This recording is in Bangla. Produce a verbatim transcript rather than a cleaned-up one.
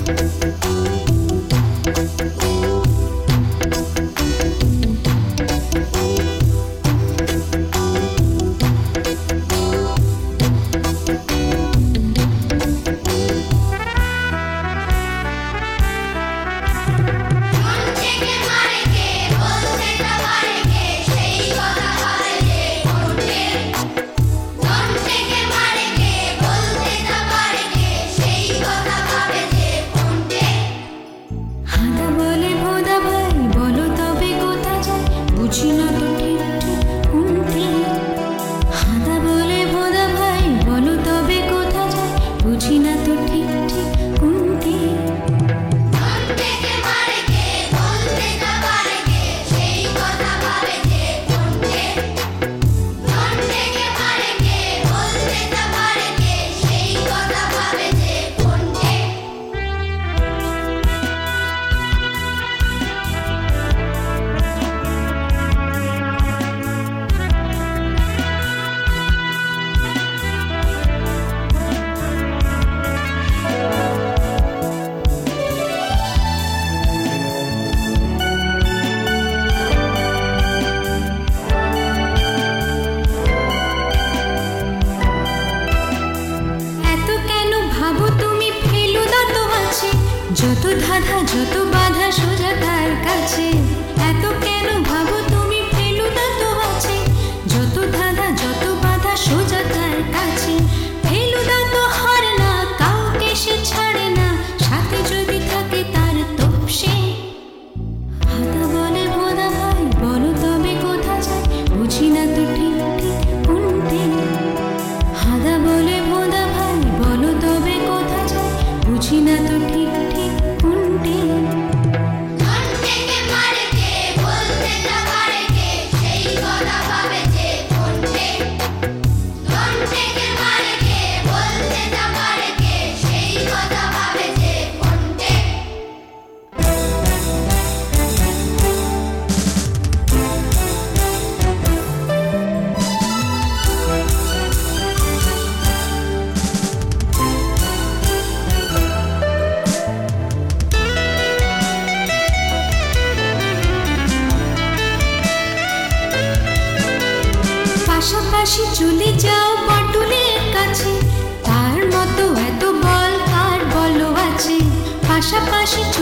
যত ধাঁধা যত বাধা সোজা তার কাছে, এত কেন ভাবো তুমি ফেলুদা তো আছে। যত ধাঁধা যত বাধা সোজা তার কাছে, ফেলুদা তো হারে না, কাউকে সে ছাড়ে না, সাথে যদি থাকে তার তপসে। হাদা বলে ভোদা ভাই বলো তবে কোথা যায়, বুঝি না তো ঠিক ঠিক কোনটি। হাদা বলে ভোদা ভাই বলো তবে কোথা যায়, বুঝি না তো ঠিক ঠিক কোনটি। পাশাপাশি চলে যাও পটলের কাছে, তার মতো এত বল কার বলো আছে। পাশাপাশি